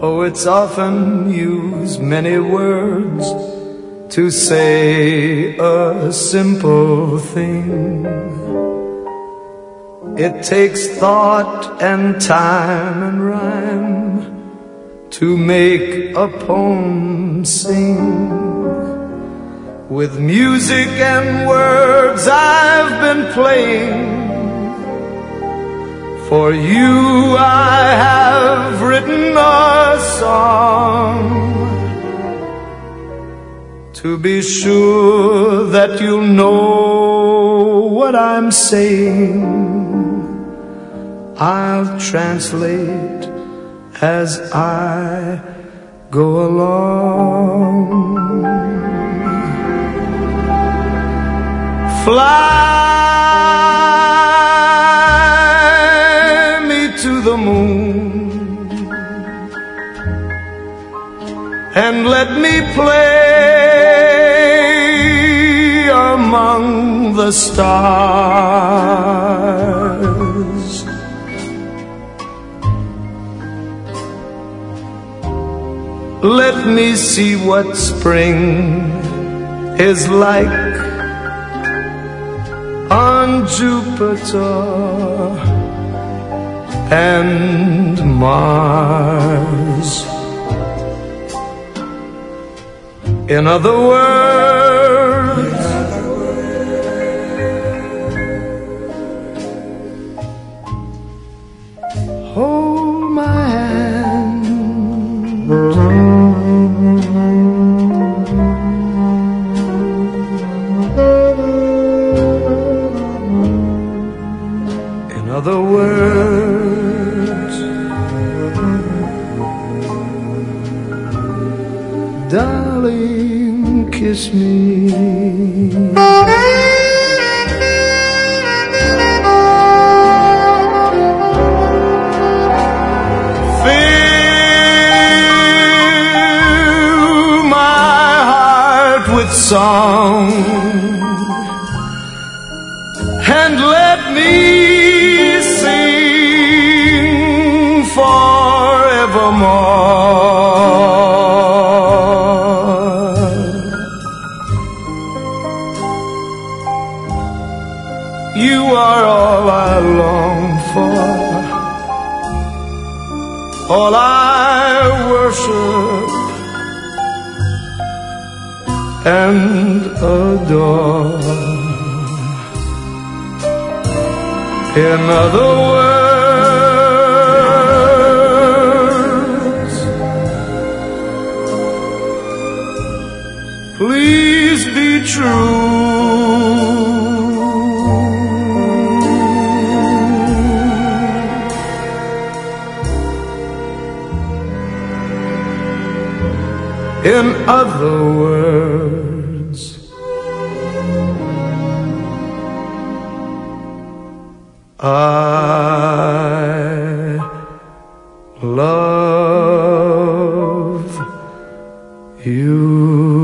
Poets often use many words to say a simple thing. It takes thought and time and rhyme to make a poem sing. With music and words I've been playing. For you I have written a song, to be sure that you'll know what I'm saying. I'll translate as I go along. Fly me to the moon and let me play among the stars. Let me see what spring is like on Jupiter and Mars. In other words, hold my hand. In other words, darling, kiss me. Fill my heart with song and let me sing forevermore. You are all I long for, all I worship and adore. In other words, please be true. In other words, I love you.